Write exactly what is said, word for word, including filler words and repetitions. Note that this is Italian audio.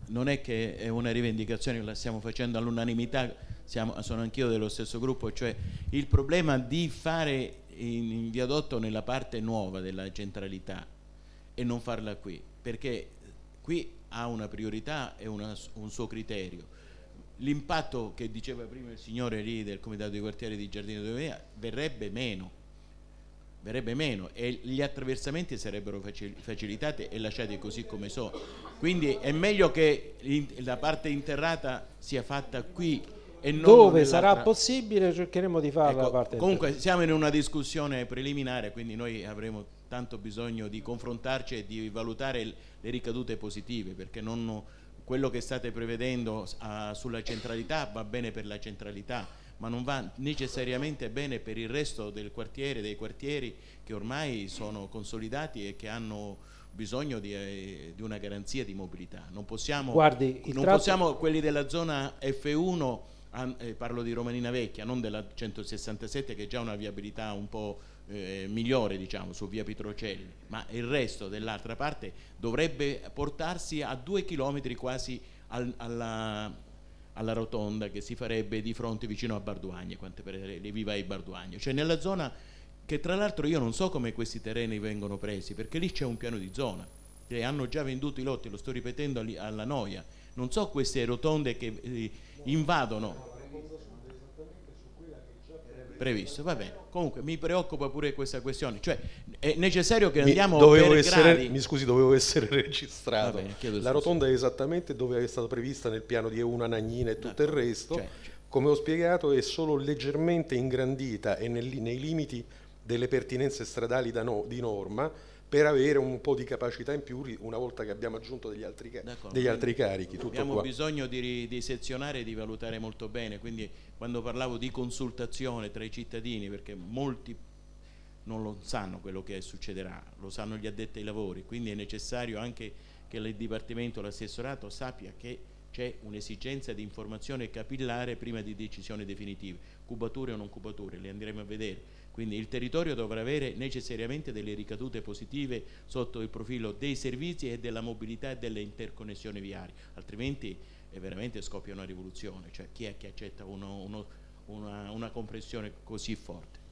non è che è una rivendicazione che la stiamo facendo all'unanimità, sono anch'io dello stesso gruppo, cioè il problema di fare in viadotto nella parte nuova della centralità e non farla qui, perché qui ha una priorità e una, un suo criterio. L'impatto che diceva prima il signore lì del comitato di quartiere di Giardino Dovea verrebbe meno, verrebbe meno e gli attraversamenti sarebbero facilitati e lasciati così come sono. Quindi è meglio che la parte interrata sia fatta qui e non dove sarà possibile cercheremo di farla. Ecco, la parte comunque interna. siamo in una discussione preliminare, quindi noi avremo tanto bisogno di confrontarci e di valutare le ricadute positive, perché non, quello che state prevedendo uh, sulla centralità va bene per la centralità, ma non va necessariamente bene per il resto del quartiere, dei quartieri che ormai sono consolidati e che hanno bisogno di, eh, di una garanzia di mobilità. Non possiamo, Guardi, il non tratto... possiamo quelli della zona F uno, eh, parlo di Romanina Vecchia, non della centosessantasette che è già una viabilità un po' eh, migliore, diciamo, su via Pitrocelli, ma il resto dell'altra parte dovrebbe portarsi a due chilometri quasi al, alla, alla rotonda che si farebbe di fronte vicino a Barduagno, quante per le vivai Barduagno, cioè nella zona che tra l'altro io non so come questi terreni vengono presi, perché lì c'è un piano di zona, cioè hanno già venduto i lotti, lo sto ripetendo alla noia, non so queste rotonde che eh, invadono. Previsto, va bene. Comunque mi preoccupa pure questa questione, cioè è necessario che andiamo mi, per essere, gradi. Mi scusi, dovevo essere registrato. Bene, la rotonda è esattamente dove è stata prevista nel piano di Euna, Nagnina e tutto il resto. Cioè, cioè. Come ho spiegato è solo leggermente ingrandita e nel, nei limiti delle pertinenze stradali da no, di norma, per avere un po' di capacità in più una volta che abbiamo aggiunto degli altri, degli altri carichi. Tutto abbiamo qua. bisogno di, di sezionare e di valutare molto bene, quindi quando parlavo di consultazione tra i cittadini, perché molti non lo sanno quello che succederà, lo sanno gli addetti ai lavori, quindi è necessario anche che il Dipartimento, l'assessorato sappia che c'è un'esigenza di informazione capillare prima di decisioni definitive, cubature o non cubature, le andremo a vedere. Quindi il territorio dovrà avere necessariamente delle ricadute positive sotto il profilo dei servizi e della mobilità e delle interconnessioni viarie, altrimenti è veramente scoppia una rivoluzione, cioè chi è che accetta uno, uno, una, una compressione così forte?